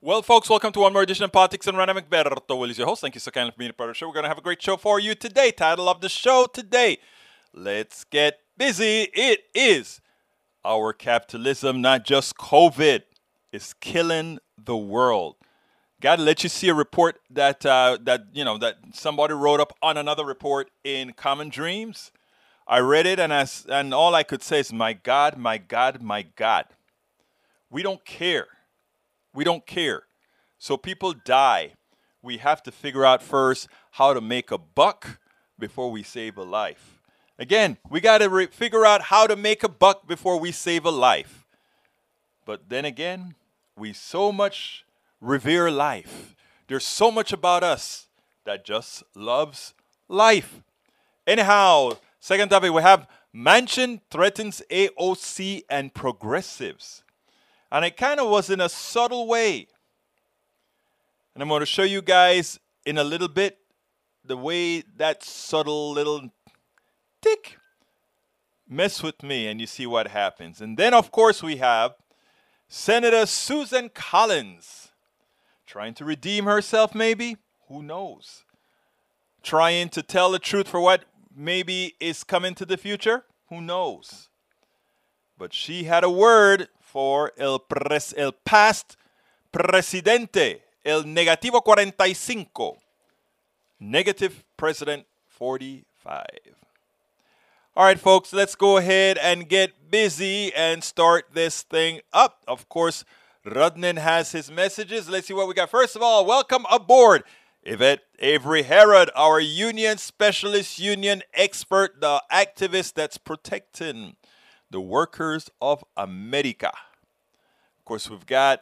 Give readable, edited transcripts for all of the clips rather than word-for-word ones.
Well, folks, welcome to one more edition of Politics and Run. I'm Egberto Willies, your host. Thank you so kindly for being a part of the show. We're going to have a great show for you today. Title of the show today, let's get busy. It is our capitalism, not just COVID, is killing the world. Got to let you see a report that that somebody wrote up on another report in Common Dreams. I read it and all I could say is, my God, my God, my God. We don't care. We don't care. So people die. We have to figure out first how to make a buck before we save a life. Again, we got to figure out how to make a buck before we save a life. But then again, we so much revere life. There's so much about us that just loves life. Anyhow, second topic, we have Manchin threatens AOC and progressives. And it kind of was in a subtle way. And I'm going to show you guys in a little bit the way that subtle little tick mess with me, and you see what happens. And then, of course, we have Senator Susan Collins trying to redeem herself, maybe. Who knows? Trying to tell the truth for what maybe is coming to the future. Who knows? But she had a word for el past presidente, el negativo 45, negative president 45. All right, folks, let's go ahead and get busy and start this thing up. Of course, Rudnin has his messages. Let's see what we got. First of all, welcome aboard Yvette Avery Herod, our union specialist, union expert, the activist that's protecting the workers of America. Of course, we've got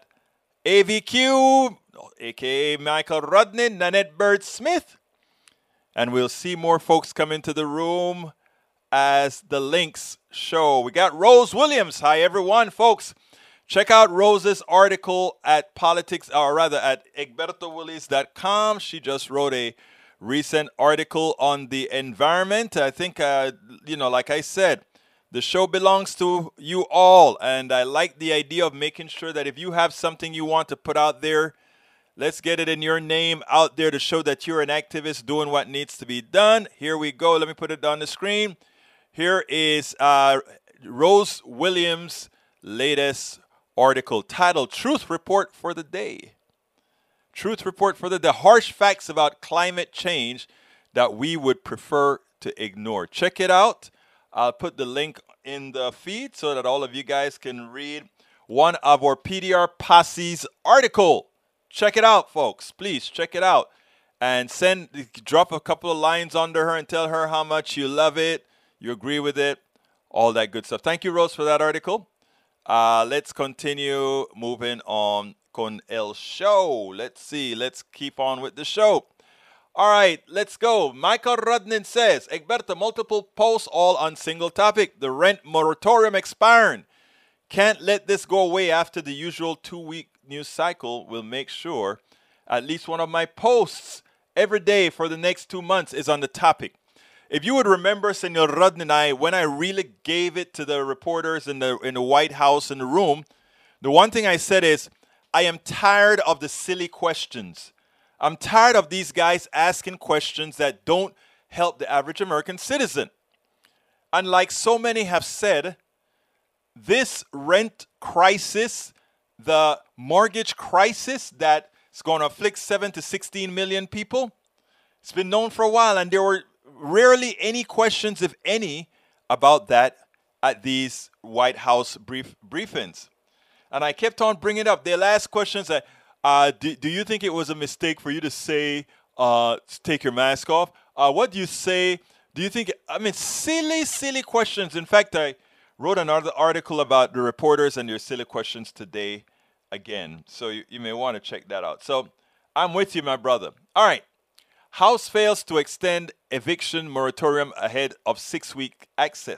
AVQ, a.k.a. Michael Rudnin, Nanette Bird Smith. And we'll see more folks come into the room as the links show. We got Rose Williams. Hi, everyone, folks. Check out Rose's article at at egbertowillies.com. She just wrote a recent article on the environment. I think, like I said, the show belongs to you all, and I like the idea of making sure that if you have something you want to put out there, let's get it in your name out there to show that you're an activist doing what needs to be done. Here we go. Let me put it on the screen. Here is Rose Williams' latest article titled Truth Report for the Day. Truth Report for the harsh facts about climate change that we would prefer to ignore. Check it out. I'll put the link in the feed so that all of you guys can read one of our PDR Posse's article. Check it out, folks. Please check it out. And drop a couple of lines under her and tell her how much you love it, you agree with it, all that good stuff. Thank you, Rose, for that article. Let's continue moving on con el show. Let's see. Let's keep on with the show. All right, let's go. Michael Rudnin says, Egberto, multiple posts all on single topic. The rent moratorium expiring. Can't let this go away after the usual 2-week news cycle. Will make sure at least one of my posts every day for the next 2 months is on the topic. If you would remember, Senor Rudnin and I, when I really gave it to the reporters in the White House in the room, the one thing I said is, I am tired of the silly questions. I'm tired of these guys asking questions that don't help the average American citizen. And like so many have said, this rent crisis, the mortgage crisis that is going to afflict 7 to 16 million people, it's been known for a while, and there were rarely any questions, if any, about that at these White House briefings. And I kept on bringing it up. They'll ask questions that, do you think it was a mistake for you to say, take your mask off? What do you say? Do you think, silly questions. In fact, I wrote another article about the reporters and their silly questions today again. So you may want to check that out. So I'm with you, my brother. All right. House fails to extend eviction moratorium ahead of 6-week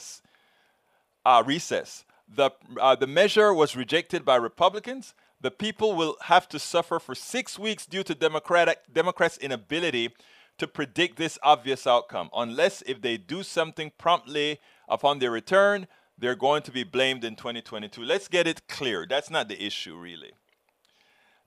recess. The measure was rejected by Republicans. The people will have to suffer for 6 weeks due to Democrats' inability to predict this obvious outcome. Unless if they do something promptly upon their return, they're going to be blamed in 2022. Let's get it clear. That's not the issue, really.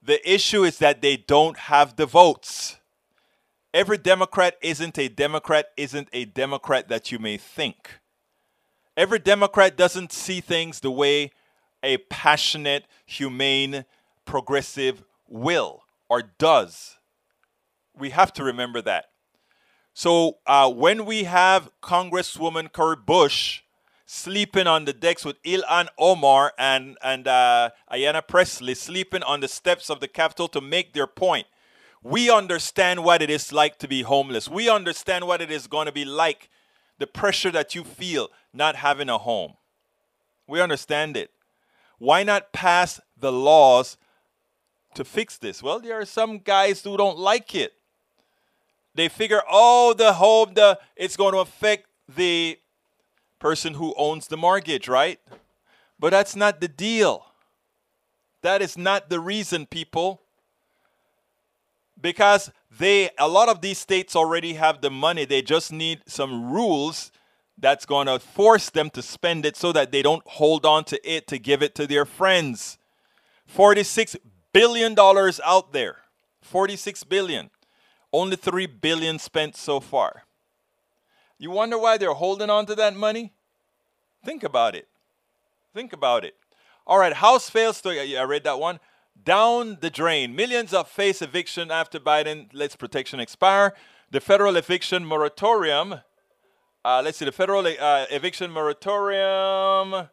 The issue is that they don't have the votes. Every Democrat isn't a Democrat that you may think. Every Democrat doesn't see things the way a passionate, humane, progressive will or does. We have to remember that. So when we have Congresswoman Cori Bush sleeping on the decks with Ilhan Omar and Ayanna Pressley sleeping on the steps of the Capitol to make their point, we understand what it is like to be homeless. We understand what it is going to be like, the pressure that you feel not having a home. We understand it. Why not pass the laws to fix this? Well, there are some guys who don't like it. They figure, it's going to affect the person who owns the mortgage, right? But that's not the deal. That is not the reason, people. Because a lot of these states already have the money. They just need some rules that's going to force them to spend it so that they don't hold on to it to give it to their friends. $46 billion out there. $46 billion. Only $3 billion spent so far. You wonder why they're holding on to that money? Think about it. Think about it. All right, House fails to, I read that one. Down the drain. Millions of face eviction after Biden lets protection expire. The federal eviction moratorium. The federal eviction moratorium.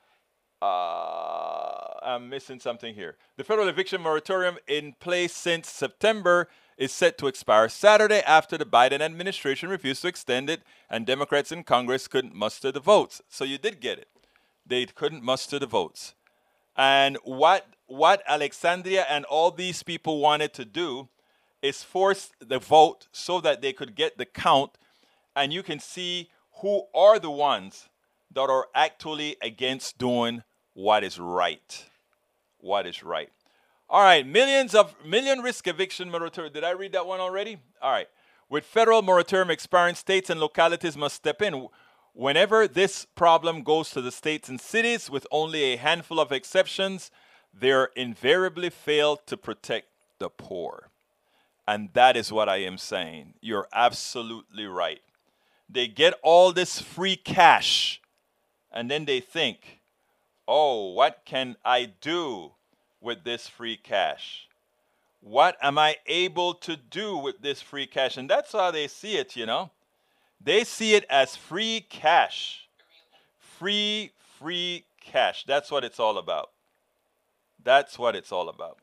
I'm missing something here. The federal eviction moratorium in place since September is set to expire Saturday after the Biden administration refused to extend it and Democrats in Congress couldn't muster the votes. So you did get it. They couldn't muster the votes. And what Alexandria and all these people wanted to do is force the vote so that they could get the count, and you can see who are the ones that are actually against doing what is right. What is right. All right, million risk eviction moratorium. Did I read that one already? All right. With federal moratorium expiring, states and localities must step in. Whenever this problem goes to the states and cities, with only a handful of exceptions, they're invariably fail to protect the poor. And that is what I am saying. You're absolutely right. They get all this free cash, and then they think, oh, what can I do with this free cash? What am I able to do with this free cash? And that's how they see it, you know. They see it as free cash. Free cash. That's what it's all about. That's what it's all about.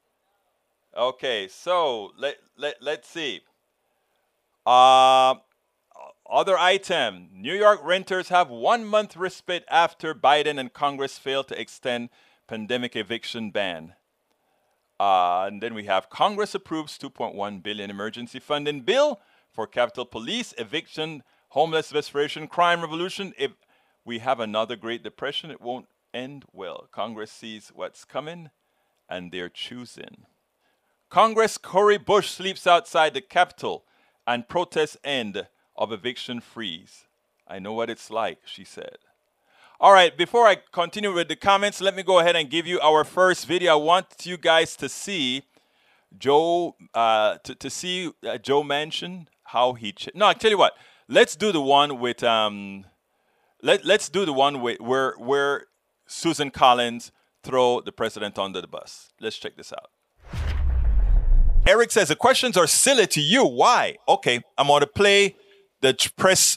Okay, so let's see. Other item. New York renters have 1 month respite after Biden and Congress failed to extend pandemic eviction ban. And then we have Congress approves $2.1 billion emergency funding bill for Capitol Police, eviction, homeless restoration, crime revolution. If we have another Great Depression, it won't end well. Congress sees what's coming, and they're choosing. Congress Cori Bush sleeps outside the Capitol, and protests end of eviction freeze. I know what it's like, she said. All right, before I continue with the comments, let me go ahead and give you our first video. I want you guys to see Joe, Joe Manchin, how he... No, I tell you what. Let's do the one with... let's do the one with where Susan Collins throw the president under the bus. Let's check this out. Eric says, the questions are silly to you. Why? Okay, I'm going to play the press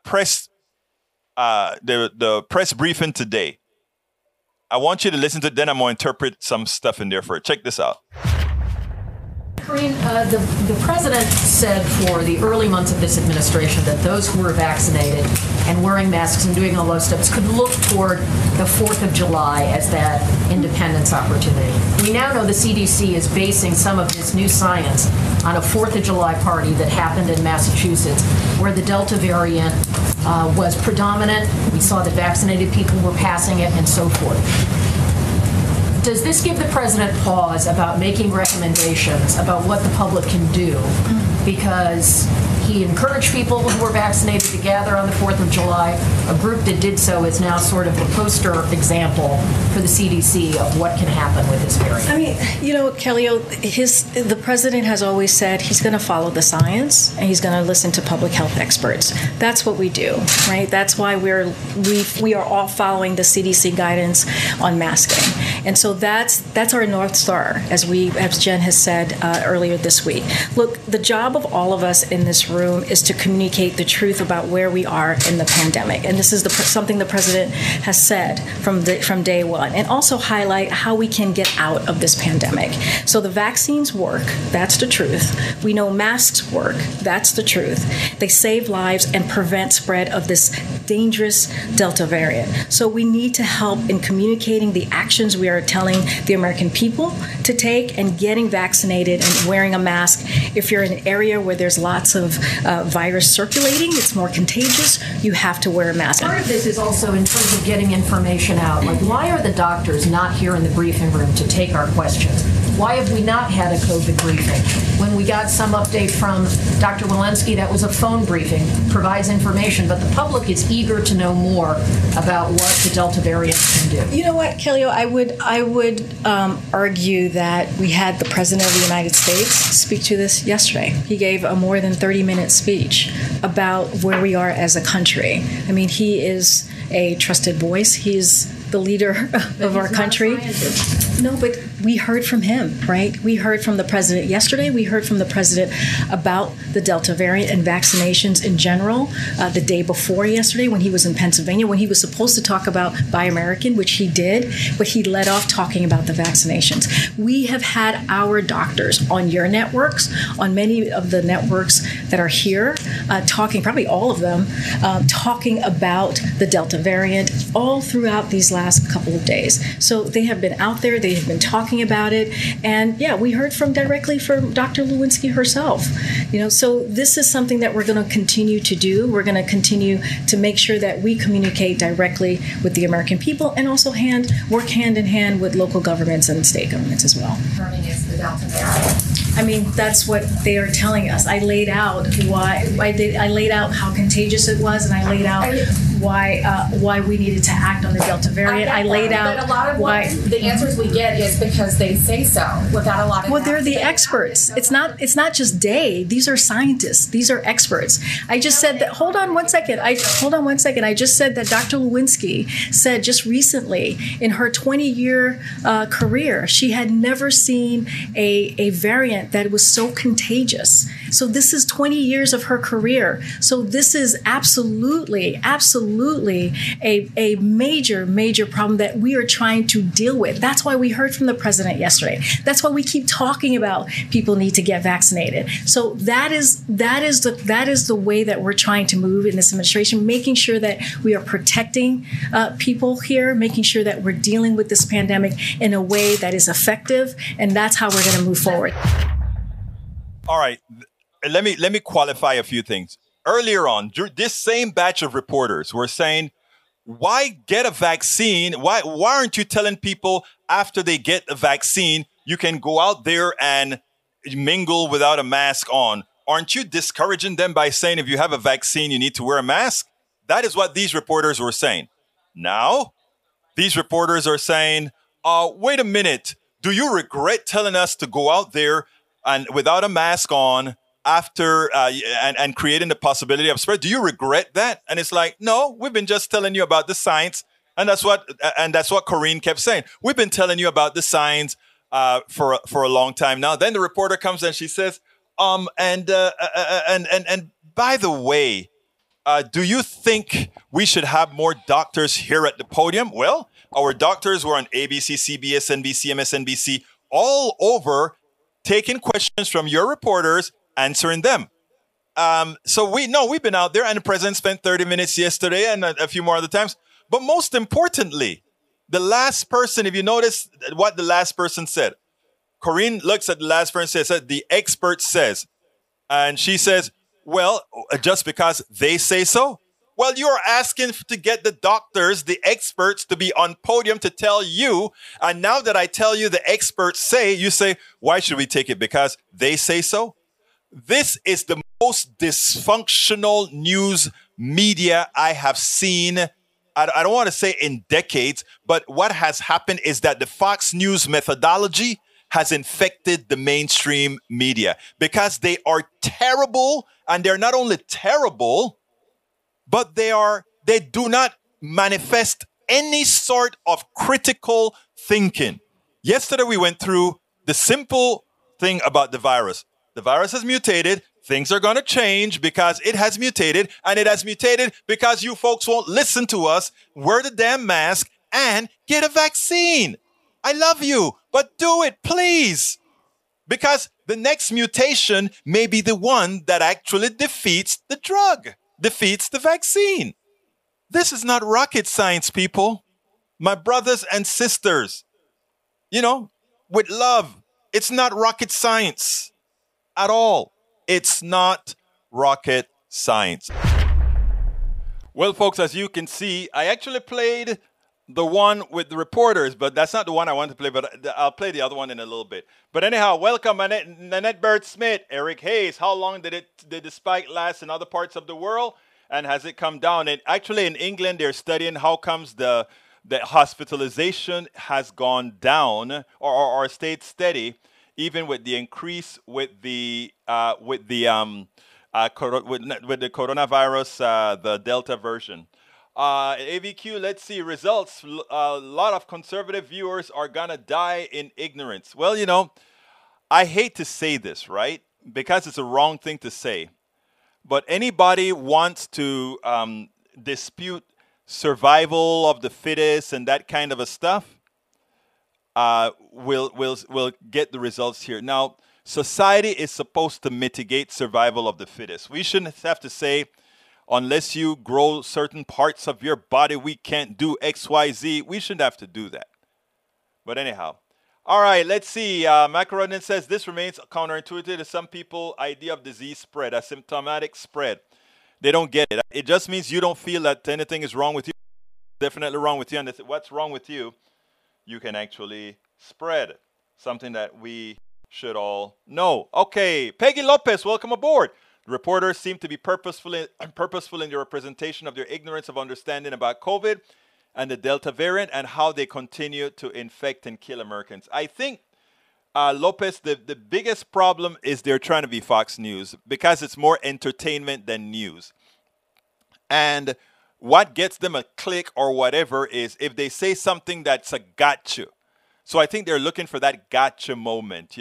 briefing today. I want you to listen to it, then I'm going to interpret some stuff in there for it. Check this out. Karine, the president said for the early months of this administration that those who were vaccinated and wearing masks and doing all those steps could look toward the 4th of July as that independence opportunity. We now know the CDC is basing some of this new science on a 4th of July party that happened in Massachusetts, where the Delta variant was predominant. We saw that vaccinated people were passing it and so forth. Does this give the president pause about making recommendations about what the public can do because he encouraged people who were vaccinated to gather on the 4th of July. A group that did so is now sort of the poster example for the CDC of what can happen with this variant. I mean, you know, Kellyo, the president has always said he's going to follow the science and he's going to listen to public health experts. That's what we do, right? That's why we are all following the CDC guidance on masking. And so that's our North Star, as Jen has said earlier this week. Look, the job of all of us in this room is to communicate the truth about where we are in the pandemic. And this is something the president has said from day one. And also highlight how we can get out of this pandemic. So the vaccines work. That's the truth. We know masks work. That's the truth. They save lives and prevent spread of this dangerous Delta variant. So we need to help in communicating the actions we are telling the American people to take and getting vaccinated and wearing a mask. If you're in an area where there's lots of virus circulating, it's more contagious, you have to wear a mask. Part of this is also in terms of getting information out. Like, why are the doctors not here in the briefing room to take our questions? Why have we not had a COVID briefing? When we got some update from Dr. Walensky, that was a phone briefing, provides information, but the public is eager to know more about what the Delta variant can do. You know what, Kellyo, I would argue that we had the President of the United States speak to this yesterday. He gave a more than 30-minute speech about where we are as a country. I mean, he is a trusted voice. He's the leader of our country. No, but we heard from him, right? We heard from the president yesterday. We heard from the president about the Delta variant and vaccinations in general the day before yesterday when he was in Pennsylvania, when he was supposed to talk about Buy American, which he did, but he led off talking about the vaccinations. We have had our doctors on your networks, on many of the networks that are here, talking, probably all of them, talking about the Delta variant all throughout these last couple of days. So they have been out there, they have been talking about it, and yeah, we heard directly from Dr. Lewinsky herself. You know, so this is something that we're going to continue to do. We're going to continue to make sure that we communicate directly with the American people and also work hand in hand with local governments and state governments as well. Is the Delta variant. I mean, that's what they are telling us. I laid out I laid out how contagious it was, and I laid out why we needed to act on the Delta variant. I laid out but a lot of why the answers we get is because they say so without a lot of. Well, they're the experts. It's not just they. These are scientists. These are experts. I just said that. Hold on one second. I just said that Dr. Lewinsky said just recently in her 20-year career she had never seen a variant that was so contagious. So this is 20 years of her career. So this is absolutely a major problem that we are trying to deal with. That's why we heard from the president yesterday. That's why we keep talking about people need to get vaccinated. So that is the way that we're trying to move in this administration, making sure that we are protecting people here, making sure that we're dealing with this pandemic in a way that is effective, and that's how we're going to move forward. All right. Let me qualify a few things. Earlier on, this same batch of reporters were saying, why get a vaccine? Why aren't you telling people after they get the vaccine, you can go out there and mingle without a mask on? Aren't you discouraging them by saying if you have a vaccine, you need to wear a mask? That is what these reporters were saying. Now, these reporters are saying, wait a minute. Do you regret telling us to go out there and without a mask on after and creating the possibility of spread? Do you regret that? And it's like, no, we've been just telling you about the science, and that's what Corinne kept saying. We've been telling you about the science for a long time now. Then the reporter comes and she says, and by the way, do you think we should have more doctors here at the podium? Well, our doctors were on ABC, CBS, NBC, MSNBC, all over, taking questions from your reporters, answering them. So we've been out there, and the president spent 30 minutes yesterday and a few more other times. But most importantly, the last person, if you notice what the last person said, Corinne looks at the last person and says, the expert says, and she says, well, just because they say so? Well, you're asking to get the doctors, the experts, to be on podium to tell you. And now that I tell you the experts say, you say, why should we take it? Because they say so? This is the most dysfunctional news media I have seen. I don't want to say in decades, but what has happened is that the Fox News methodology has infected the mainstream media because they are terrible, and they're not only terrible, but they do not manifest any sort of critical thinking. Yesterday we went through the simple thing about the virus. The virus has mutated. Things are going to change because it has mutated, and it has mutated because you folks won't listen to us, wear the damn mask, and get a vaccine. I love you, but do it, please. Because the next mutation may be the one that actually defeats the drug, defeats the vaccine. This is not rocket science, people. My brothers and sisters, with love, it's not rocket science at all. It's not rocket science. Well, folks, as you can see, I actually played the one with the reporters, but that's not the one I want to play, but I'll play the other one in a little bit. But anyhow, welcome Nanette Bird-Smith, Eric Hayes. How long did the spike last in other parts of the world? And has it come down? And actually in England, they're studying how comes the hospitalization has gone down or stayed steady, even with the increase with the coronavirus, the Delta version. AVQ, let's see results. A lot of conservative viewers are gonna die in ignorance. Well, I hate to say this, right? Because it's a wrong thing to say. But anybody wants to dispute survival of the fittest and that kind of a stuff, will get the results here. Now, society is supposed to mitigate survival of the fittest. We shouldn't have to say, unless you grow certain parts of your body, we can't do X, Y, Z. We shouldn't have to do that. But anyhow. All right, let's see. Macaronin says, this remains counterintuitive to some people's idea of disease spread, asymptomatic spread. They don't get it. It just means you don't feel that anything is wrong with you. Definitely wrong with you. And what's wrong with you, you can actually spread. Something that we should all know. Okay, Peggy Lopez, welcome aboard. Reporters seem to be purposeful in their representation of their ignorance of understanding about COVID and the Delta variant and how they continue to infect and kill Americans. I think, Lopez, the biggest problem is they're trying to be Fox News because it's more entertainment than news. And what gets them a click or whatever is if they say something that's a gotcha. So I think they're looking for that gotcha moment,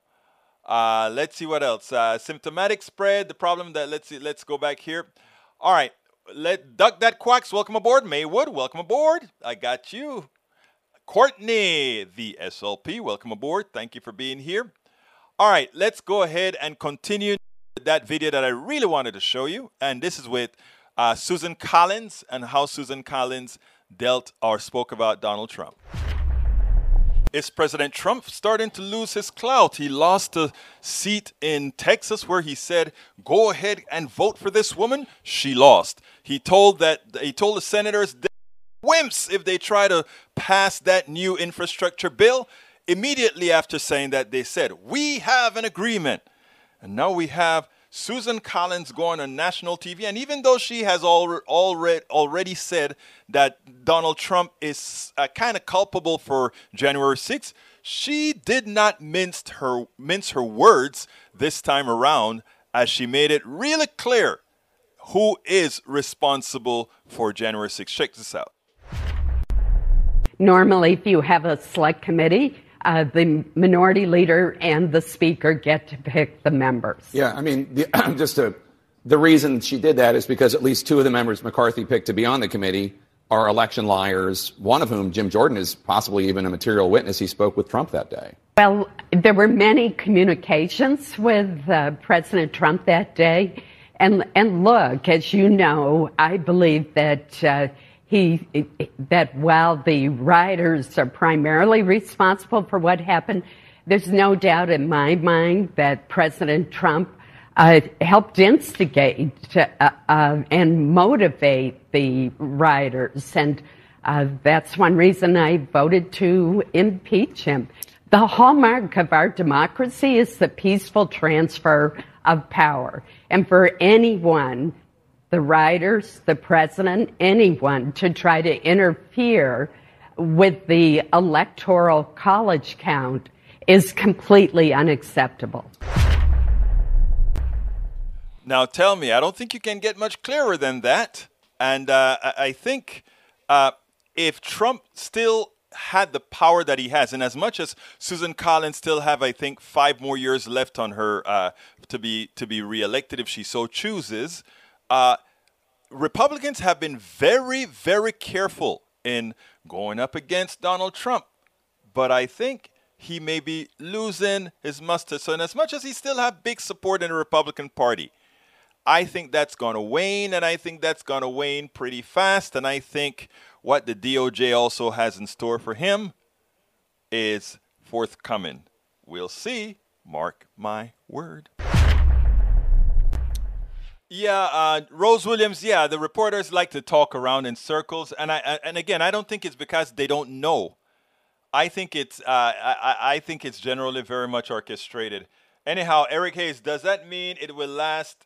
Let's see what else. Symptomatic spread, the problem that, let's go back here. All right, Duck That Quacks, welcome aboard. Maywood, welcome aboard. I got you. Courtney, the SLP, welcome aboard. Thank you for being here. All right, let's go ahead and continue that video that I really wanted to show you. And this is with Susan Collins and how Susan Collins dealt or spoke about Donald Trump. Is President Trump starting to lose his clout? He lost a seat in Texas where he said, go ahead and vote for this woman. She lost. He told the senators they're wimps if they try to pass that new infrastructure bill. Immediately after saying that, they said, we have an agreement. And now we have Susan Collins going on national TV. And even though she has already said that Donald Trump is kind of culpable for January 6th, she did not mince her words this time around, as she made it really clear who is responsible for January 6th. Check this out. Normally, if you have a select committee, the minority leader and the speaker get to pick the members. Yeah, I mean, the reason she did that is because at least two of the members McCarthy picked to be on the committee are election liars, one of whom, Jim Jordan, is possibly even a material witness. He spoke with Trump that day. Well, there were many communications with President Trump that day. And look, as you know, I believe that that while the rioters are primarily responsible for what happened, there's no doubt in my mind that President Trump helped instigate and motivate the rioters. And that's one reason I voted to impeach him. The hallmark of our democracy is the peaceful transfer of power. And for anyone, the writers, the president, anyone, to try to interfere with the electoral college count is completely unacceptable. Now tell me, I don't think you can get much clearer than that. And I think if Trump still had the power that he has, and as much as Susan Collins still have, I think, 5 more years left on her to be reelected if she so chooses, Republicans have been very, very careful in going up against Donald Trump. But I think he may be losing his muster. So in as much as he still have big support in the Republican Party, I think that's going to wane, and I think that's going to wane pretty fast. And I think what the DOJ also has in store for him is forthcoming. We'll see. Mark my word. Yeah, Rose Williams, yeah, the reporters like to talk around in circles. And again, I don't think it's because they don't know. I think it's generally very much orchestrated. Anyhow, Eric Hayes, does that mean it will last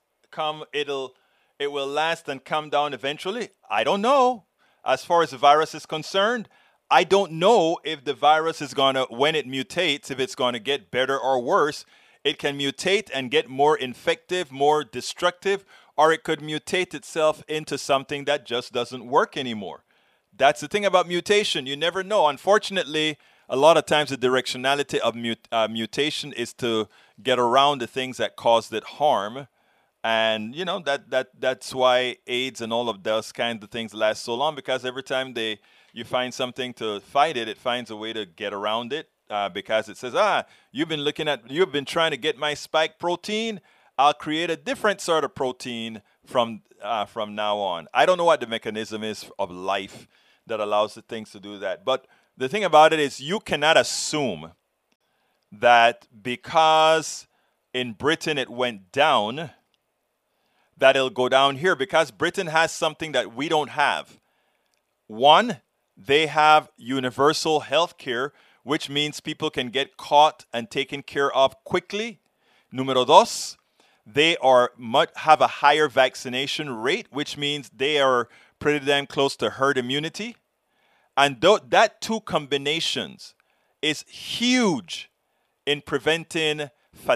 and come down eventually? I don't know. As far as the virus is concerned, I don't know if the virus is going to, when it mutates, if it's going to get better or worse. It can mutate and get more infective, more destructive, or it could mutate itself into something that just doesn't work anymore. That's the thing about mutation. You never know. Unfortunately, a lot of times the directionality of mutation is to get around the things that caused it harm. And, you know, that's why AIDS and all of those kinds of things last so long, because every time you find something to fight it, it finds a way to get around it, because it says, you've been trying to get my spike protein. I'll create a different sort of protein from now on. I don't know what the mechanism is of life that allows the things to do that. But the thing about it is you cannot assume that because in Britain it went down, that it'll go down here, because Britain has something that we don't have. One, they have universal health care, which means people can get caught and taken care of quickly. Número dos, they have a higher vaccination rate, which means they are pretty damn close to herd immunity. And that two combinations is huge in preventing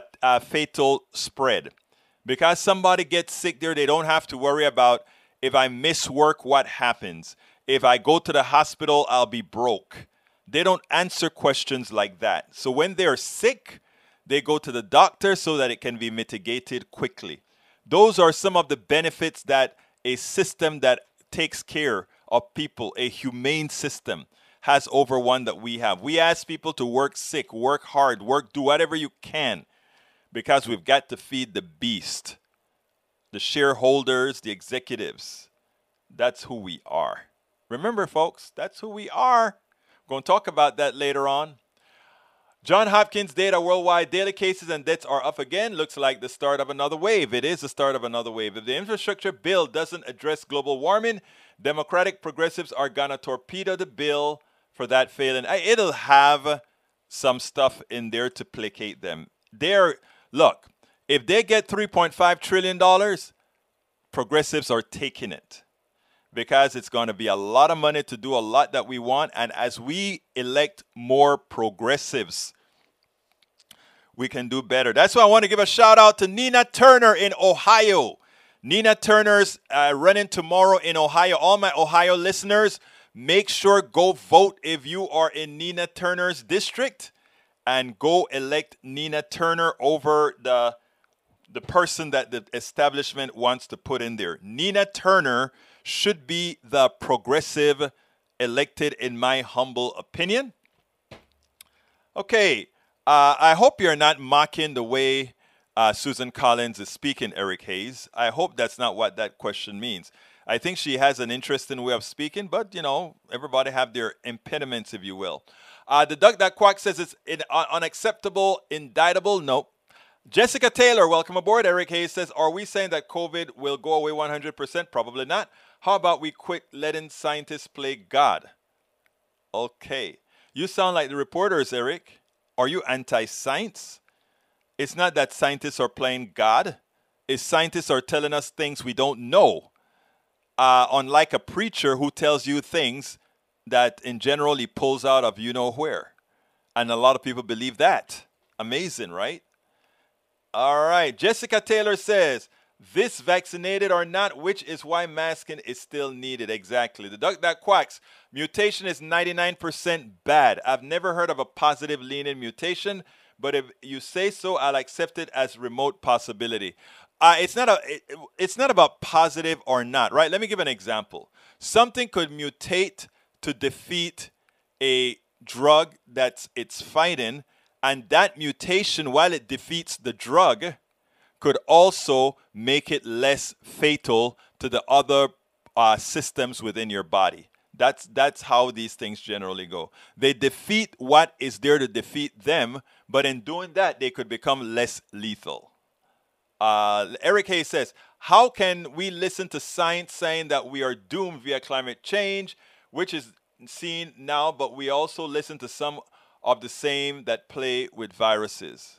fatal spread. Because somebody gets sick there, they don't have to worry about, if I miss work, what happens? If I go to the hospital, I'll be broke. They don't answer questions like that. So when they're sick, they go to the doctor so that it can be mitigated quickly. Those are some of the benefits that a system that takes care of people, a humane system, has over one that we have. We ask people to work sick, work hard, do whatever you can, because we've got to feed the beast, the shareholders, the executives. That's who we are. Remember, folks, that's who we are. We're going to talk about that later on. John Hopkins data worldwide daily cases and deaths are up again. Looks like the start of another wave. It is the start of another wave. If the infrastructure bill doesn't address global warming, Democratic progressives are going to torpedo the bill for that failing. It'll have some stuff in there to placate them. Look, if they get $3.5 trillion, progressives are taking it, because it's going to be a lot of money to do a lot that we want. And as we elect more progressives, we can do better. That's why I want to give a shout out to Nina Turner in Ohio. Nina Turner's running tomorrow in Ohio. All my Ohio listeners, make sure go vote if you are in Nina Turner's district, and go elect Nina Turner over the person that the establishment wants to put in there. Nina Turner should be the progressive elected, in my humble opinion. Okay, I hope you're not mocking the way Susan Collins is speaking, Eric Hayes. I hope that's not what that question means. I think she has an interesting way of speaking, but, you know, everybody have their impediments, if you will. The Duck That Quack says it's unacceptable, indictable. Nope. Jessica Taylor, welcome aboard. Eric Hayes says, are we saying that COVID will go away 100%? Probably not. How about we quit letting scientists play God? Okay. You sound like the reporters, Eric. Are you anti-science? It's not that scientists are playing God. It's scientists are telling us things we don't know. Unlike a preacher who tells you things that in general he pulls out of you know where. And a lot of people believe that. Amazing, right? All right. Jessica Taylor says, this vaccinated or not, which is why masking is still needed. Exactly. The duck that quacks. Mutation is 99% bad. I've never heard of a positive leaning mutation, but if you say so, I'll accept it as remote possibility. It's not about positive or not, right? Let me give an example. Something could mutate to defeat a drug that it's fighting, and that mutation, while it defeats the drug, could also make it less fatal to the other systems within your body. That's how these things generally go. They defeat what is there to defeat them, but in doing that, they could become less lethal. Eric Hayes says, how can we listen to science saying that we are doomed via climate change, which is seen now, but we also listen to some of the same that play with viruses?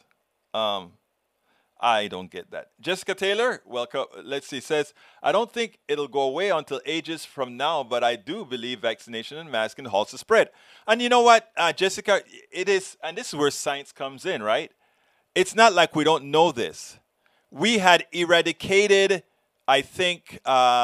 I don't get that. Jessica Taylor, welcome. Let's see, says, I don't think it'll go away until ages from now, but I do believe vaccination and masking halts the spread. And you know what, Jessica, it is, and this is where science comes in, right? It's not like we don't know this. We had eradicated, I think,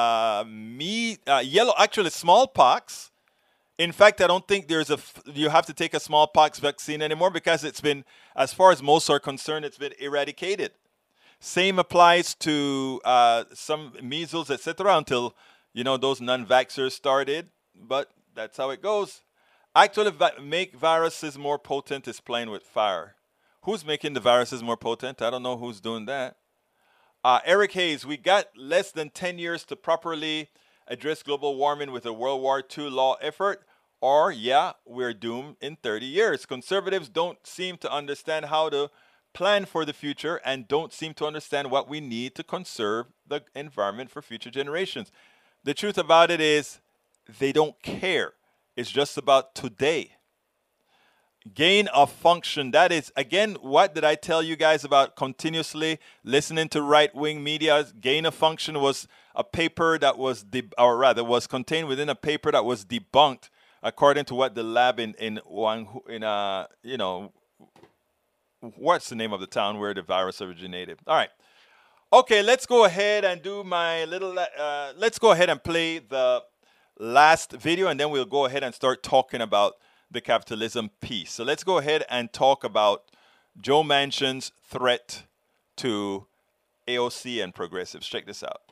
smallpox. In fact, I don't think you have to take a smallpox vaccine anymore because it's been, as far as most are concerned, it's been eradicated. Same applies to some measles, etc. Until, those non-vaxxers started. But that's how it goes. Actually, make viruses more potent is playing with fire. Who's making the viruses more potent? I don't know who's doing that. Eric Hayes, we got less than 10 years to properly address global warming with a World War II law effort, or, we're doomed in 30 years. Conservatives don't seem to understand how to plan for the future and don't seem to understand what we need to conserve the environment for future generations. The truth about it is they don't care. It's just about today. Gain of function. That is, again, what did I tell you guys about continuously listening to right-wing media? Gain of function was a paper that was, was contained within a paper that was debunked, according to what the lab what's the name of the town where the virus originated? All right. Okay, let's go ahead and do my little, let's go ahead and play the last video, and then we'll go ahead and start talking about the capitalism piece. So let's go ahead and talk about Joe Manchin's threat to AOC and progressives. Check this out.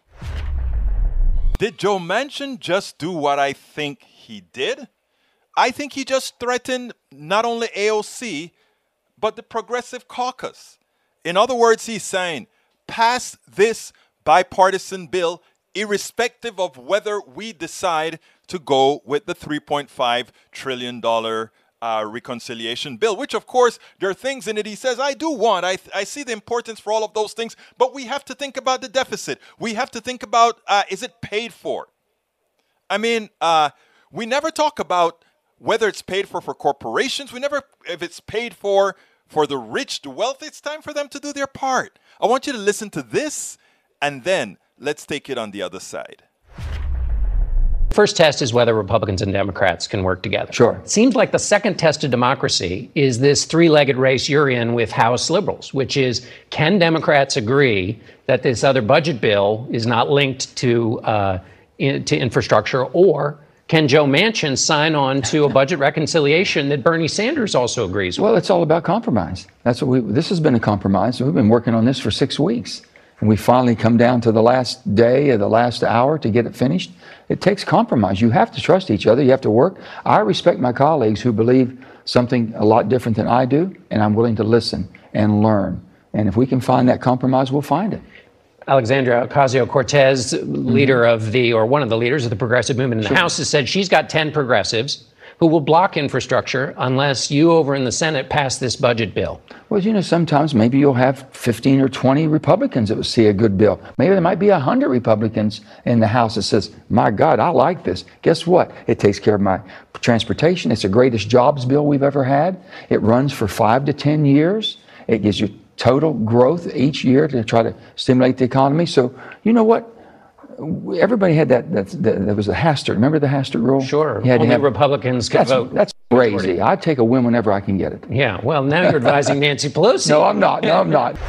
Did Joe Manchin just do what I think he did? I think he just threatened not only AOC, but the Progressive Caucus. In other words, he's saying, pass this bipartisan bill irrespective of whether we decide to go with the $3.5 trillion reconciliation bill, which, of course, there are things in it he says, I do want. I see the importance for all of those things, but we have to think about the deficit. We have to think about, is it paid for? I mean, we never talk about whether it's paid for corporations. We never, if it's paid for the rich, the wealthy. It's time for them to do their part. I want you to listen to this, and then let's take it on the other side. First test is whether Republicans and Democrats can work together. Sure. It seems like the second test of democracy is this three-legged race you're in with House liberals, which is, can Democrats agree that this other budget bill is not linked to infrastructure, or can Joe Manchin sign on to a budget reconciliation that Bernie Sanders also agrees with? Well, it's all about compromise. That's what this has been a compromise. We've been working on this for 6 weeks. And we finally come down to the last day or the last hour to get it finished. It takes compromise. You have to trust each other. You have to work. I respect my colleagues who believe something a lot different than I do, and I'm willing to listen and learn. And if we can find that compromise, we'll find it. Alexandria Ocasio-Cortez, leader of one of the leaders of the progressive movement in the House, has said she's got 10 progressives who will block infrastructure unless you over in the Senate pass this budget bill. Well, sometimes maybe you'll have 15 or 20 Republicans that will see a good bill. Maybe there might be 100 Republicans in the House that says, my God, I like this. Guess what? It takes care of my transportation. It's the greatest jobs bill we've ever had. It runs for 5 to 10 years. It gives you total growth each year to try to stimulate the economy. So, you know what? Everybody had that was the Hastert. Remember the Hastert rule? Sure. You had to Only have- Republicans could vote. That's crazy. I'd take a win whenever I can get it. Yeah. Well, now you're advising Nancy Pelosi. No, I'm not. No, I'm not.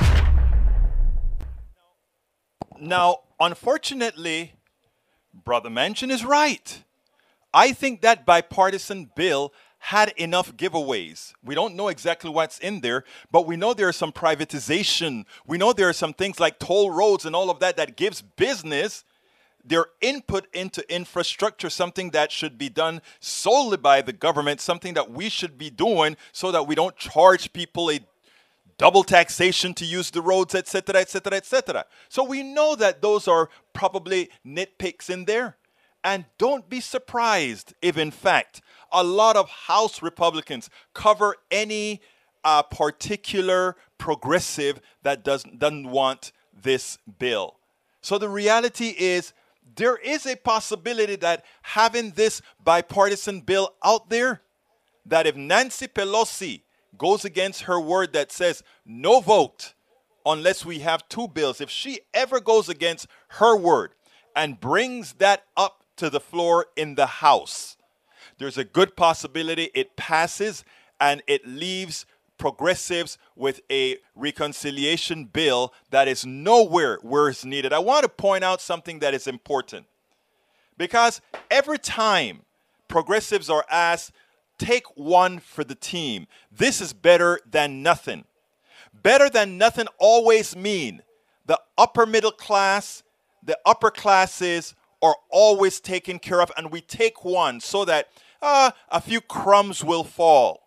Now, unfortunately, Brother Manchin is right. I think that bipartisan bill had enough giveaways. We don't know exactly what's in there, but we know there is some privatization. We know there are some things like toll roads and all of that that gives business their input into infrastructure, something that should be done solely by the government, something that we should be doing so that we don't charge people a double taxation to use the roads, etc., etc., etc. So we know that those are probably nitpicks in there. And don't be surprised if, in fact, a lot of House Republicans cover any particular progressive that doesn't want this bill. So the reality is there is a possibility that having this bipartisan bill out there, that if Nancy Pelosi goes against her word that says no vote unless we have two bills, if she ever goes against her word and brings that up to the floor in the House, there's a good possibility it passes and it leaves progressives with a reconciliation bill that is nowhere where it's needed. I want to point out something that is important, because every time progressives are asked, take one for the team, this is better than nothing. Better than nothing always mean the upper middle class, the upper classes are always taken care of, and we take one so that a few crumbs will fall.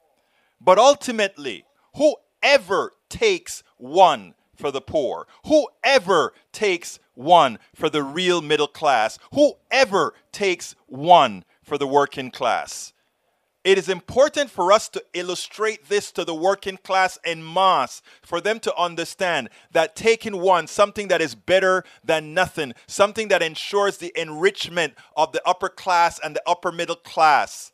But ultimately, whoever takes one for the poor, whoever takes one for the real middle class, whoever takes one for the working class, it is important for us to illustrate this to the working class en masse, for them to understand that taking one, something that is better than nothing, something that ensures the enrichment of the upper class and the upper middle class,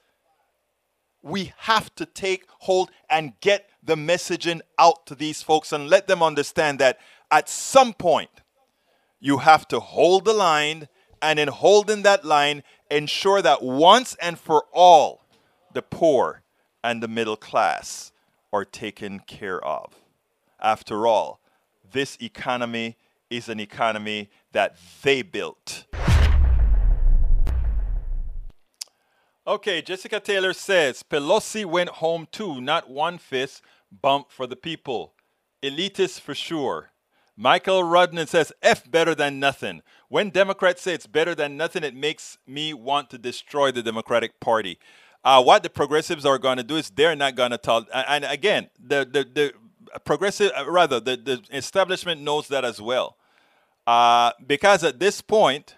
we have to take hold and get the messaging out to these folks and let them understand that at some point you have to hold the line, and in holding that line, ensure that once and for all, the poor and the middle class are taken care of. After all, this economy is an economy that they built. Okay, Jessica Taylor says, Pelosi went home too, not one fist bump for the people. Elitist for sure. Michael Rudnan says, F better than nothing. When Democrats say it's better than nothing, it makes me want to destroy the Democratic Party. What the progressives are going to do is they're not going to tell. And again, the progressive, rather, the establishment knows that as well. Because at this point,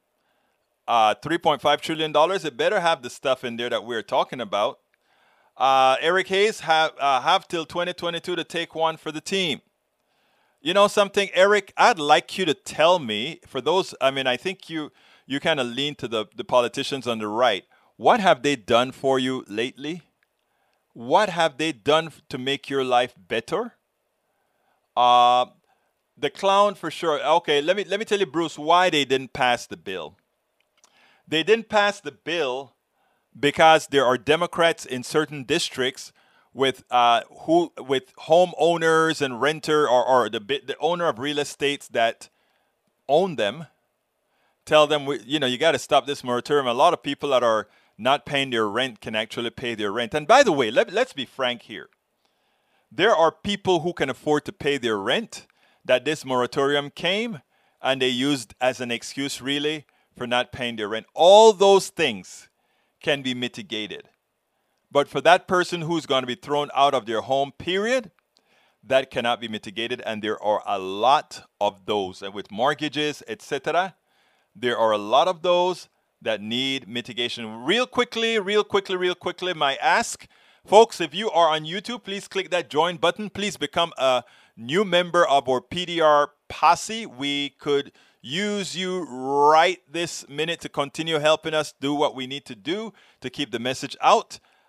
$3.5 trillion, it better have the stuff in there that we're talking about. Eric Hayes have till 2022 to take one for the team. You know something, Eric, I'd like you to tell me, for those, I mean, I think you kind of lean to the politicians on the right. What have they done for you lately? What have they done to make your life better? The clown for sure. Okay, let me tell you, Bruce, why they didn't pass the bill. They didn't pass the bill because there are Democrats in certain districts with homeowners and renter or the owner of real estates that own them. Tell them, you got to stop this moratorium. A lot of people that are not paying their rent can actually pay their rent. And by the way, let's be frank here. There are people who can afford to pay their rent that this moratorium came and they used as an excuse really for not paying their rent. All those things can be mitigated. But for that person who's going to be thrown out of their home, period, that cannot be mitigated. And there are a lot of those. And with mortgages, etc., there are a lot of those that need mitigation. Real quickly, my ask. Folks, if you are on YouTube, please click that join button. Please become a new member of our PDR posse. We could use you right this minute to continue helping us do what we need to do to keep the message out.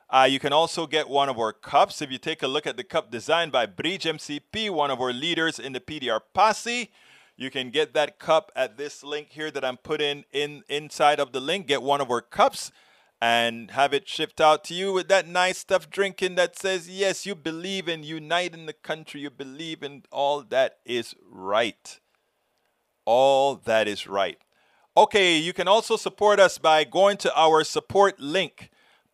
You can also get one of our cups. If you take a look at the cup designed by Bridge MCP, one of our leaders in the PDR Posse, you can get that cup at this link here that I'm putting inside of the link. Get one of our cups and have it shipped out to you with that nice stuff drinking that says, yes, you believe in uniting the country. You believe in all that is right. All that is right. Okay, you can also support us by going to our support link,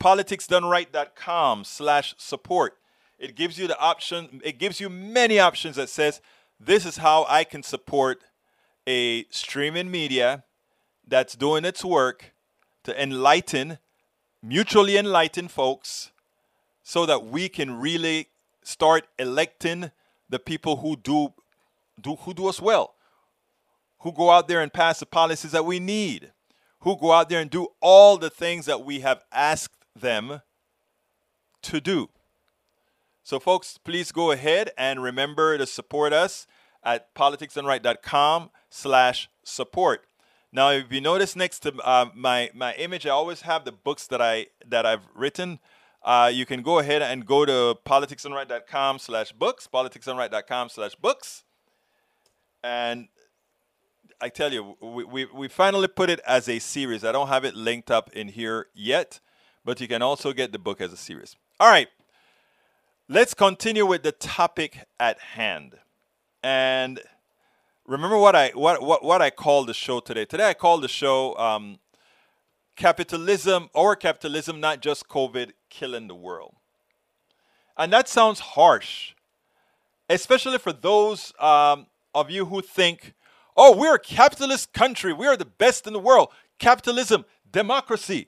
politicsdoneright.com/support. It gives you the option, it gives you many options that says, this is how I can support a streaming media that's doing its work to enlighten, mutually enlighten folks so that we can really start electing the people who do us well, who go out there and pass the policies that we need, who go out there and do all the things that we have asked them to do. So folks, please go ahead and remember to support us at politicsdoneright.com/support. Now, if you notice next to my image, I always have the books that I've written. You can go ahead and go to politicsdoneright.com/books, politicsdoneright.com/books. And I tell you, we finally put it as a series. I don't have it linked up in here yet, but you can also get the book as a series. All right. Let's continue with the topic at hand. And remember what I called the show today. Today I called the show capitalism, not just COVID, killing the world. And that sounds harsh, especially for those of you who think, oh, we're a capitalist country. We are the best in the world. Capitalism, democracy.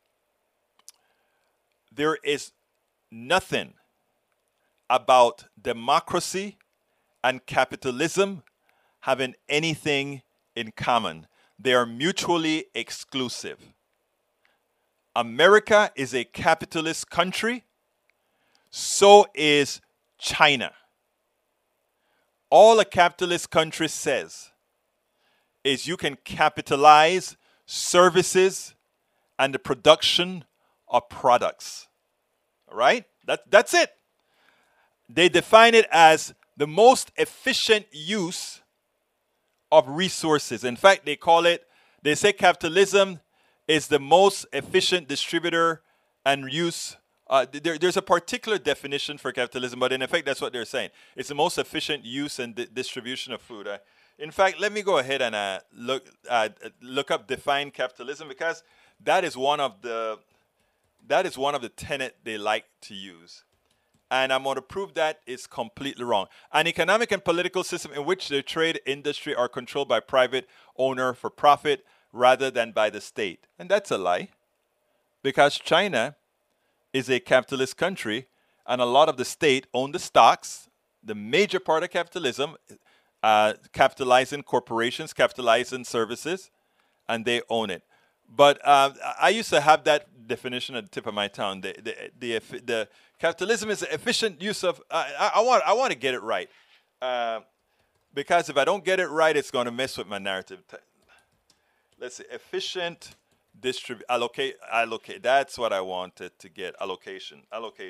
There is nothing about democracy and capitalism having anything in common. They are mutually exclusive. America is a capitalist country. So is China. All a capitalist country says is you can capitalize services and the production of products. All right? That's it. They define it as the most efficient use of resources. In fact, they say capitalism is the most efficient distributor and use. There's a particular definition for capitalism, but in effect, that's what they're saying. It's the most efficient use and distribution of food. In fact, let me go ahead and look up define capitalism, because that is one of the tenet they like to use. And I'm going to prove that is completely wrong. An economic and political system in which the trade industry are controlled by private owner for profit rather than by the state. And that's a lie, because China is a capitalist country and a lot of the state own the stocks. The major part of capitalism, capitalizing corporations, capitalizing services, and they own it. But I used to have that definition at the tip of my tongue. The capitalism is the efficient use of. I want to get it right, because if I don't get it right, it's going to mess with my narrative. Let's see, efficient allocate. That's what I wanted to get. Allocation.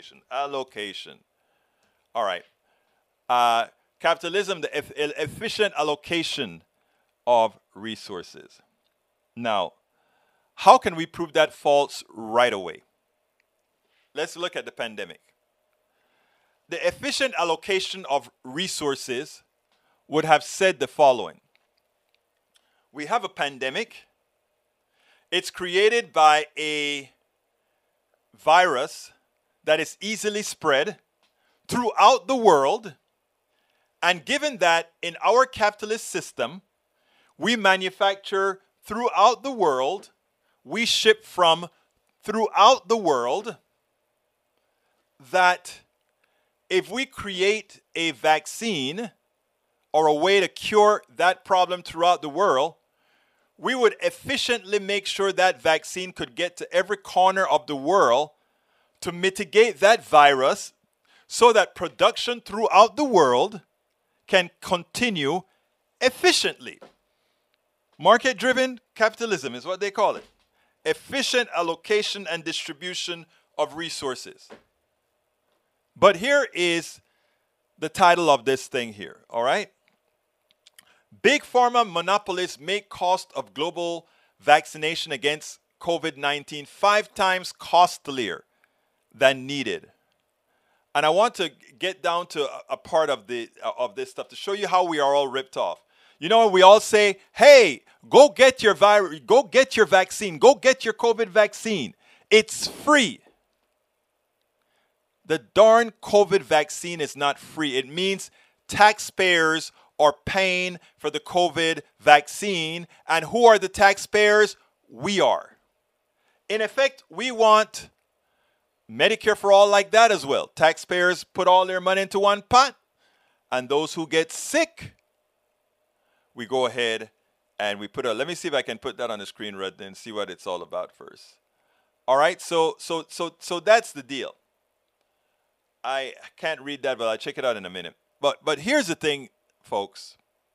All right. Capitalism, the efficient allocation of resources. Now, how can we prove that false right away? Let's look at the pandemic. The efficient allocation of resources would have said the following. We have a pandemic. It's created by a virus that is easily spread throughout the world. And given that in our capitalist system, we manufacture throughout the world, we ship from throughout the world, that if we create a vaccine or a way to cure that problem throughout the world, we would efficiently make sure that vaccine could get to every corner of the world to mitigate that virus so that production throughout the world can continue efficiently. Market-driven capitalism is what they call it. Efficient allocation and distribution of resources. But here is the title of this thing here, all right? Big pharma monopolists make cost of global vaccination against COVID-19 5 times costlier than needed. And I want to get down to a part of this stuff to show you how we are all ripped off. You know, we all say, "Hey, go get your vaccine, go get your COVID vaccine. It's free." The darn COVID vaccine is not free. It means taxpayers are paying for the COVID vaccine. And who are the taxpayers? We are. In effect, we want Medicare for all like that as well. Taxpayers put all their money into one pot. And those who get sick, we go ahead and we put let me see if I can put that on the screen right then, see what it's all about first. All right, so that's the deal. I can't read that, but I'll check it out in a minute. But here's the thing, folks.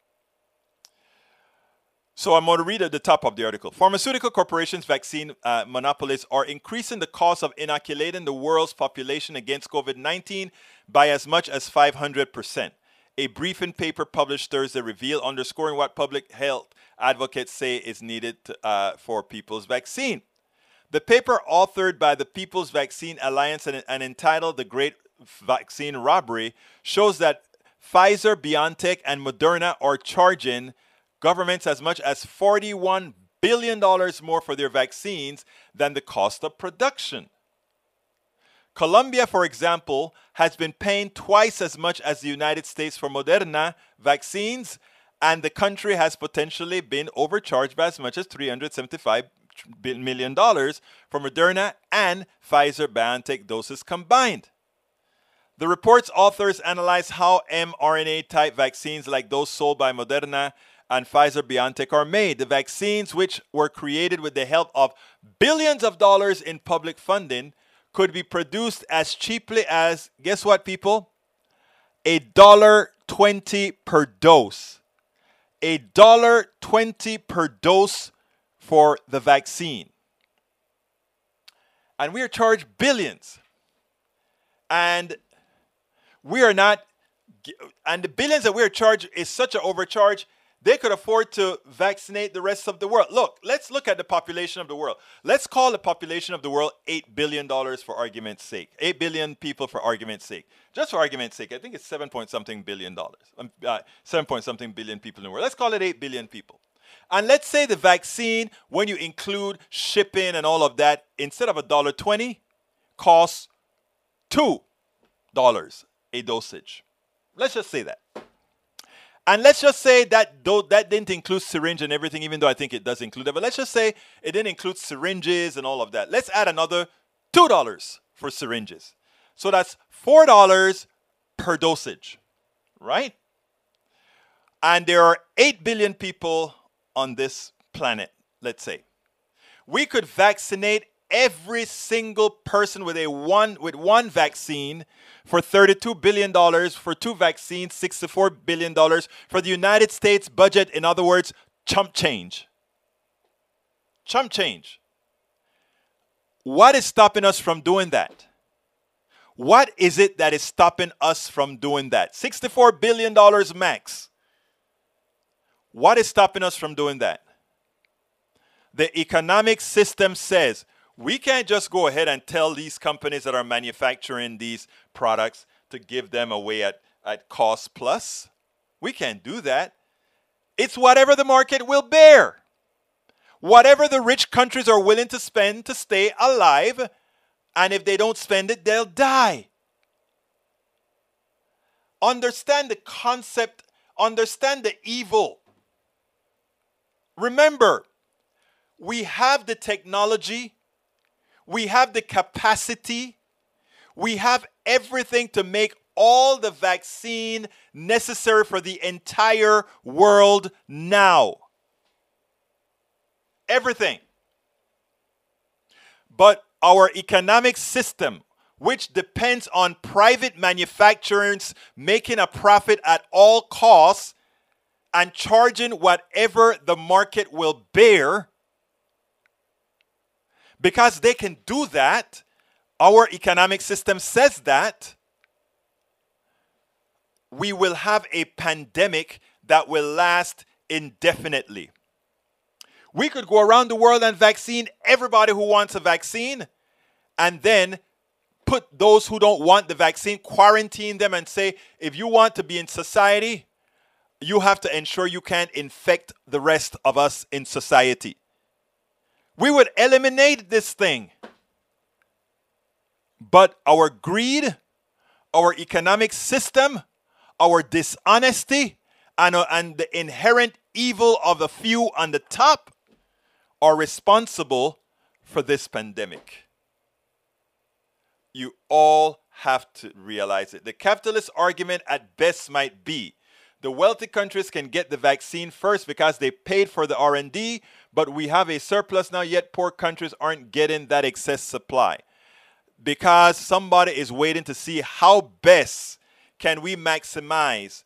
So I'm going to read at the top of the article. Pharmaceutical corporations, vaccine monopolists are increasing the cost of inoculating the world's population against COVID-19 by as much as 500%. A briefing paper published Thursday revealed, underscoring what public health advocates say is needed for people's vaccine. The paper, authored by the People's Vaccine Alliance and entitled The Great Vaccine Robbery, shows that Pfizer, BioNTech, and Moderna are charging governments as much as $41 billion more for their vaccines than the cost of production. Colombia, for example, has been paying twice as much as the United States for Moderna vaccines, and the country has potentially been overcharged by as much as $375 million for Moderna and Pfizer-BioNTech doses combined. The report's authors analyze how mRNA-type vaccines like those sold by Moderna and Pfizer-BioNTech are made. The vaccines, which were created with the help of billions of dollars in public funding, could be produced as cheaply as, guess what, people? $1.20 per dose. $1.20 per dose for the vaccine. And we are charged billions. And we are not, and the billions that we are charged is such an overcharge, they could afford to vaccinate the rest of the world. Look, let's look at the population of the world. Let's call the population of the world $8 billion for argument's sake. 8 billion people for argument's sake. Just for argument's sake, I think it's 7-point-something billion dollars. 7-point-something billion people in the world. Let's call it 8 billion people. And let's say the vaccine, when you include shipping and all of that, instead of $1.20, costs $2 a dosage. Let's just say that. And let's just say that though that didn't include syringe and everything, even though I think it does include that. But let's just say it didn't include syringes and all of that. Let's add another $2 for syringes. So that's $4 per dosage, right? And there are 8 billion people on this planet, let's say. We could vaccinate every single person with one vaccine for $32 billion, for 2 vaccines, $64 billion, for the United States budget, in other words, chump change. Chump change. What is stopping us from doing that? What is it that is stopping us from doing that? $64 billion max. What is stopping us from doing that? The economic system says we can't just go ahead and tell these companies that are manufacturing these products to give them away at cost plus. We can't do that. It's whatever the market will bear. Whatever the rich countries are willing to spend to stay alive, and if they don't spend it, they'll die. Understand the concept, understand the evil. Remember, we have the technology, we have the capacity, we have everything to make all the vaccine necessary for the entire world now. Everything. But our economic system, which depends on private manufacturers making a profit at all costs and charging whatever the market will bear, because they can do that, our economic system says that we will have a pandemic that will last indefinitely. We could go around the world and vaccine everybody who wants a vaccine, and then put those who don't want the vaccine, quarantine them, and say, if you want to be in society, you have to ensure you can't infect the rest of us in society. We would eliminate this thing. But our greed, our economic system, our dishonesty, and the inherent evil of the few on the top are responsible for this pandemic. You all have to realize it. The capitalist argument at best might be the wealthy countries can get the vaccine first because they paid for the R&D, but we have a surplus now, yet poor countries aren't getting that excess supply. Because somebody is waiting to see how best can we maximize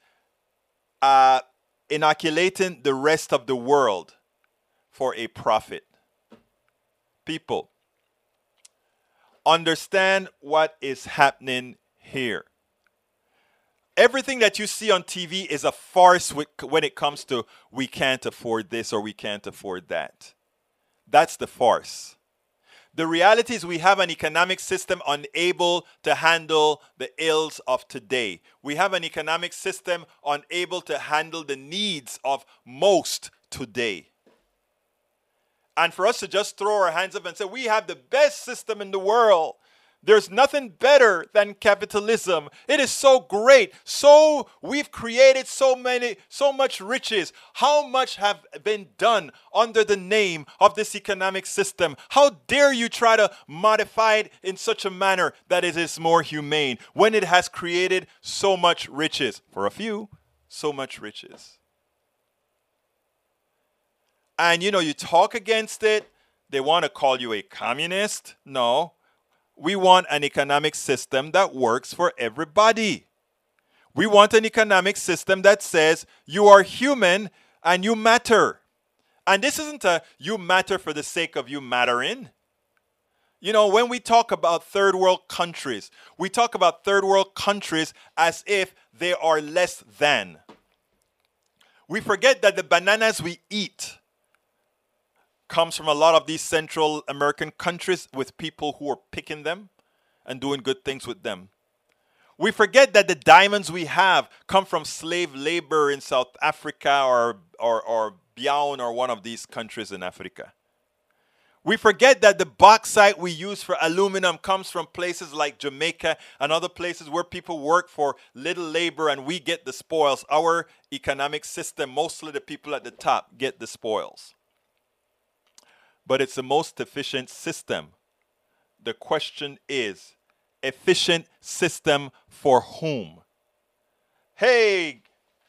inoculating the rest of the world for a profit. People, understand what is happening here. Everything that you see on TV is a farce when it comes to we can't afford this or we can't afford that. That's the farce. The reality is we have an economic system unable to handle the ills of today. We have an economic system unable to handle the needs of most today. And for us to just throw our hands up and say, we have the best system in the world. There's nothing better than capitalism. It is so great. So we've created so much riches. How much have been done under the name of this economic system? How dare you try to modify it in such a manner that it is more humane when it has created so much riches? For a few, so much riches. And you talk against it. They want to call you a communist. No. We want an economic system that works for everybody. We want an economic system that says you are human and you matter. And this isn't a you matter for the sake of you mattering. When we talk about third world countries, we talk about third world countries as if they are less than. We forget that the bananas we eat comes from a lot of these Central American countries with people who are picking them and doing good things with them. We forget that the diamonds we have come from slave labor in South Africa or Biao or one of these countries in Africa. We forget that the bauxite we use for aluminum comes from places like Jamaica and other places where people work for little labor and we get the spoils. Our economic system, mostly the people at the top get the spoils. But it's the most efficient system. The question is, efficient system for whom? Hey,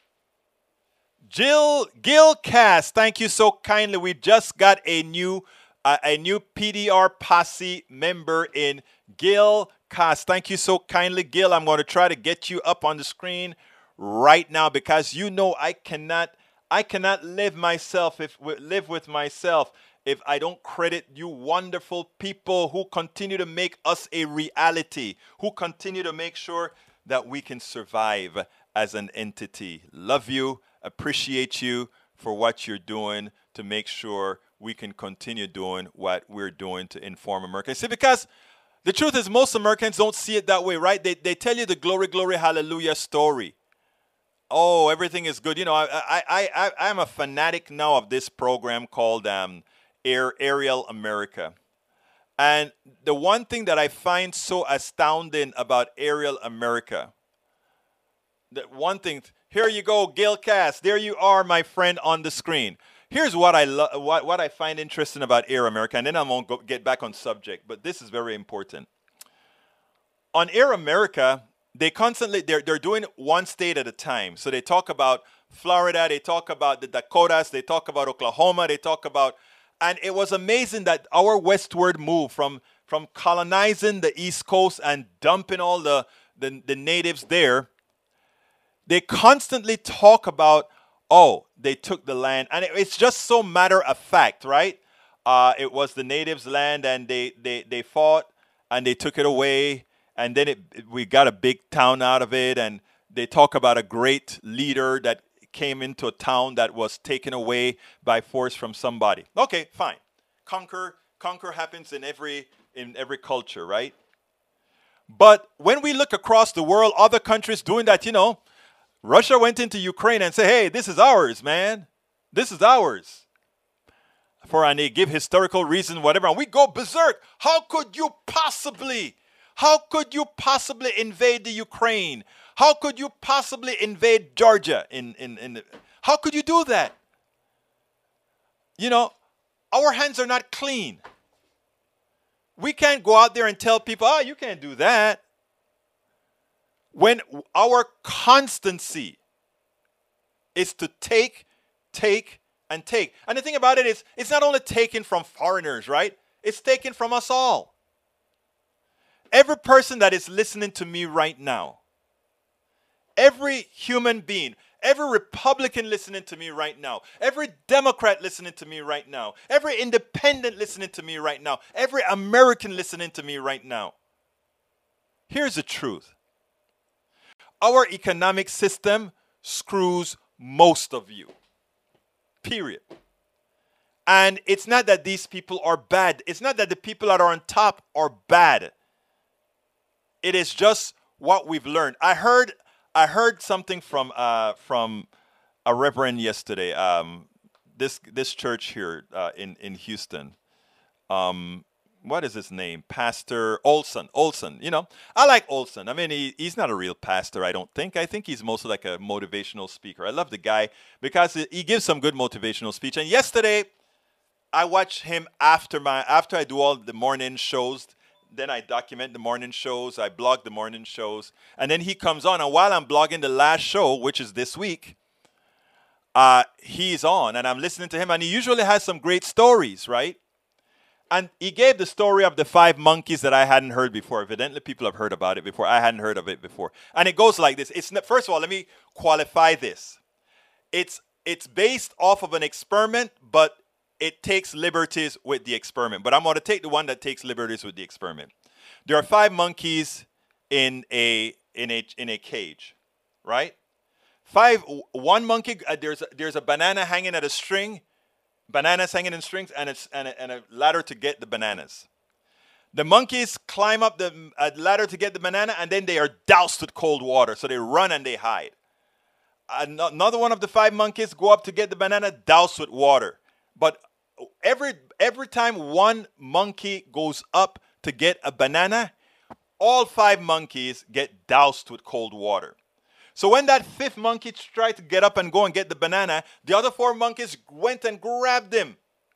Gil Cass, thank you so kindly. We just got a new PDR Posse member in Gil Cass. Thank you so kindly, Gil. I'm going to try to get you up on the screen right now because I cannot live with myself if I don't credit you wonderful people who continue to make us a reality, who continue to make sure that we can survive as an entity. Love you, appreciate you for what you're doing to make sure we can continue doing what we're doing to inform America. See, because the truth is most Americans don't see it that way, right? They tell you the glory, glory, hallelujah story. Oh, everything is good. I'm a fanatic now of this program called Aerial America. And the one thing that I find so astounding about Aerial America, here you go, Gil Cass. There you are, my friend, on the screen. Here's what I find interesting about Air America, and then I won't get back on subject, but this is very important. On Air America, they're doing one state at a time. So they talk about Florida, they talk about the Dakotas, they talk about Oklahoma, and it was amazing that our westward move from colonizing the East Coast and dumping all the natives there, they constantly talk about, they took the land. And it's just so matter of fact, right? It was the natives' land and they fought and they took it away, and then we got a big town out of it, and they talk about a great leader that came into a town that was taken away by force from somebody. Okay, fine. Conquer happens in every culture, right? But when we look across the world, other countries doing that, Russia went into Ukraine and said, hey, this is ours, man. This is ours. And they give historical reasons, whatever, and we go berserk. How could you possibly invade the Ukraine? How could you possibly invade Georgia? How could you do that? Our hands are not clean. We can't go out there and tell people, you can't do that. When our constancy is to take, and take. And the thing about it is, it's not only taken from foreigners, right? It's taken from us all. Every person that is listening to me right now, every human being, every Republican listening to me right now, every Democrat listening to me right now, every independent listening to me right now, every American listening to me right now. Here's the truth. Our economic system screws most of you. Period. And it's not that these people are bad. It's not that the people that are on top are bad. It is just what we've learned. I heard something from a reverend yesterday. This church here in Houston. What is his name? Pastor Olson. I like Olson. I mean, he's not a real pastor, I don't think. I think he's mostly like a motivational speaker. I love the guy because he gives some good motivational speech. And yesterday, I watched him after I do all the morning shows. Then I document the morning shows. I blog the morning shows. And then he comes on. And while I'm blogging the last show, which is this week, he's on. And I'm listening to him. And he usually has some great stories, right? And he gave the story of the 5 monkeys that I hadn't heard before. Evidently, people have heard about it before. I hadn't heard of it before. And it goes like this. First of all, let me qualify this. It's based off of an experiment, but it takes liberties with the experiment. But I'm going to take the one that takes liberties with the experiment. There are 5 monkeys in a cage, right? One monkey. There's a banana hanging at a string. Bananas hanging in strings and a ladder to get the bananas. The monkeys climb up the ladder to get the banana, and then they are doused with cold water. So they run and they hide. Another one of the 5 monkeys go up to get the banana, doused with water. But every time one monkey goes up to get a banana, all 5 monkeys get doused with cold water. So when that 5th monkey tried to get up and go and get the banana, the other 4 monkeys went and grabbed him.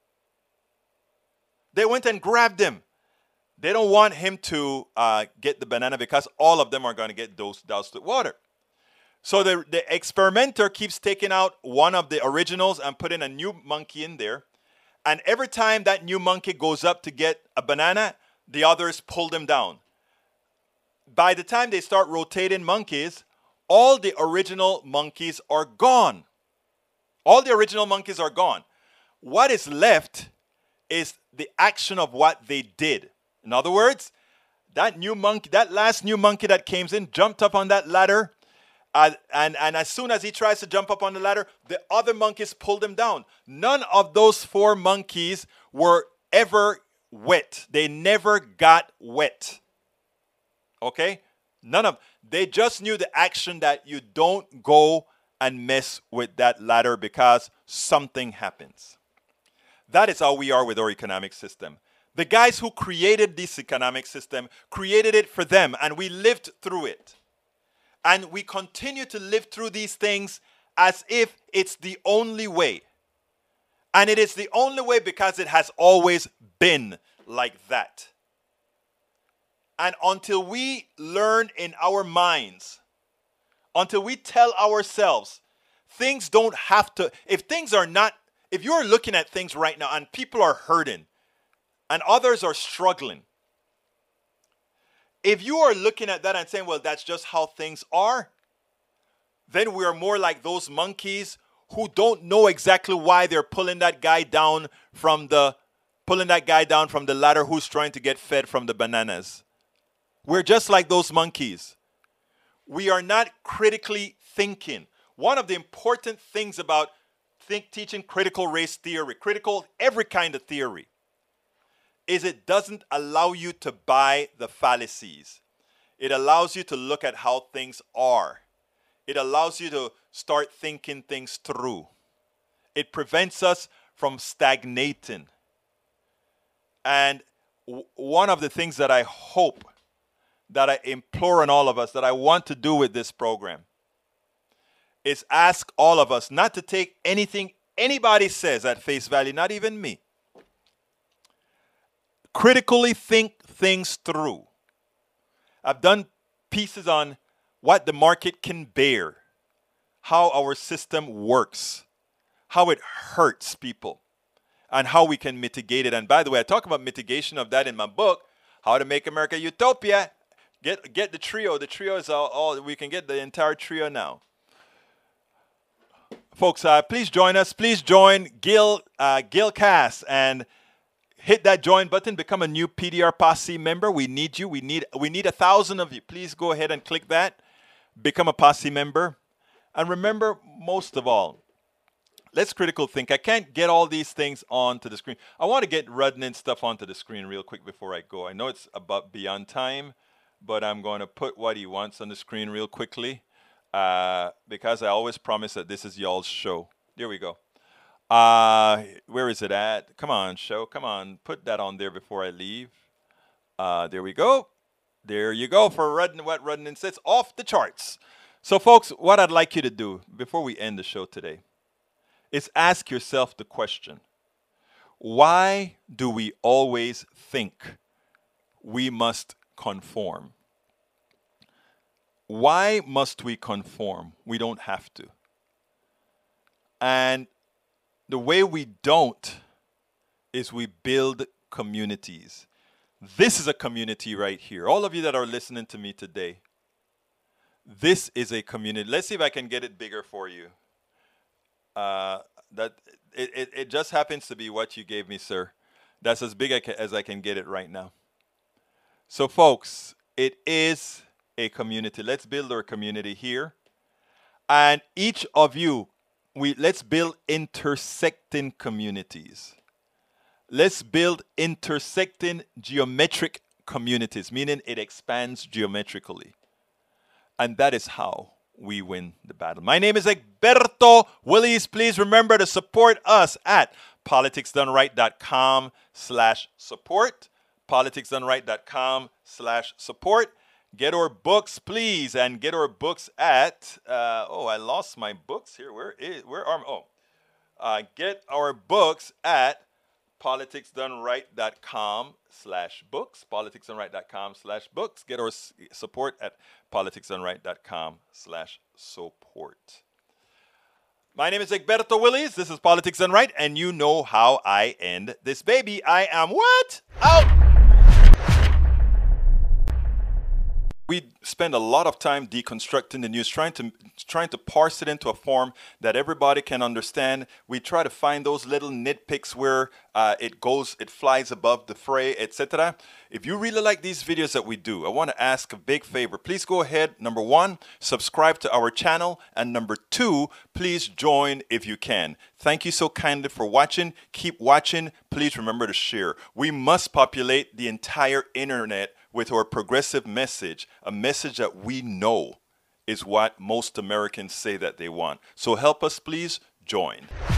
They went and grabbed him. They don't want him to get the banana because all of them are going to get doused with water. So the experimenter keeps taking out one of the originals and putting a new monkey in there. And every time that new monkey goes up to get a banana, the others pull them down. By the time they start rotating monkeys, all the original monkeys are gone. All the original monkeys are gone. What is left is the action of what they did. In other words, that last new monkey that came in, jumped up on that ladder, and as soon as he tries to jump up on the ladder, the other monkeys pulled him down. None of those 4 monkeys were ever wet. They never got wet. Okay? None of them. They just knew the action that you don't go and mess with that ladder because something happens. That is how we are with our economic system. The guys who created this economic system created it for them, and we lived through it. And we continue to live through these things as if it's the only way. And it is the only way because it has always been like that. And until we learn in our minds, until we tell ourselves, things don't have to, if you're looking at things right now and people are hurting and others are struggling, if you are looking at that and saying, well, that's just how things are, then we are more like those monkeys who don't know exactly why they're pulling that guy down from the pulling that guy down from the ladder who's trying to get fed from the bananas. We're just like those monkeys. We are not critically thinking. One of the important things about teaching critical race theory, critical every kind of theory, is it doesn't allow you to buy the fallacies. It allows you to look at how things are. It allows you to start thinking things through. It prevents us from stagnating. And one of the things that I hope, that I implore on all of us, that I want to do with this program, is ask all of us not to take anything anybody says at face value, not even me. Critically think things through. I've done pieces on what the market can bear, how our system works, how it hurts people, and how we can mitigate it. And by the way, I talk about mitigation of that in my book, How to Make America Utopia. Get the trio. The trio is all we can get the entire trio now. Folks, please join us. Please join Gil Cass and hit that join button. Become a new PDR Posse member. We need you. We need 1,000 of you. Please go ahead and click that. Become a Posse member. And remember, most of all, let's critical think. I can't get all these things onto the screen. I want to get Rudnin stuff onto the screen real quick before I go. I know it's about beyond time, but I'm going to put what he wants on the screen real quickly because I always promise that this is y'all's show. There we go. Where is it at? Come on, show. Come on. Put that on there before I leave. There we go. There you go for Rudnin, what Rudnin says. Off the charts. So, folks, what I'd like you to do before we end the show today is ask yourself the question, why do we always think we must conform? Why must we conform? We don't have to. And the way we don't is we build communities. This is a community right here. All of you that are listening to me today, this is a community. Let's see if I can get it bigger for you. That it just happens to be what you gave me, sir. That's as big as I can get it right now. So, folks, it is a community. Let's build our community here. And each of you, let's build intersecting communities. Let's build intersecting geometric communities, meaning it expands geometrically. And that is how we win the battle. My name is Egberto Willies. Please remember to support us at politicsdoneright.com/support. politicsdoneright.com/support. Get our books, please, and get our books at, I lost my books here. Get our books at politicsdoneright.com/books. politicsdoneright.com/books. Get our support at politicsdoneright.com/support. My name is Egberto Willies. This is Politics Done Right, and you know how I end this baby. I am what? Out! We spend a lot of time deconstructing the news, trying to parse it into a form that everybody can understand. We try to find those little nitpicks where it flies above the fray, etc. If you really like these videos that we do, I want to ask a big favor. Please go ahead, number 1, subscribe to our channel, and number 2, please join if you can. Thank you so kindly for watching. Keep watching. Please remember to share. We must populate the entire internet with our progressive message, a message that we know is what most Americans say that they want. So help us, please join.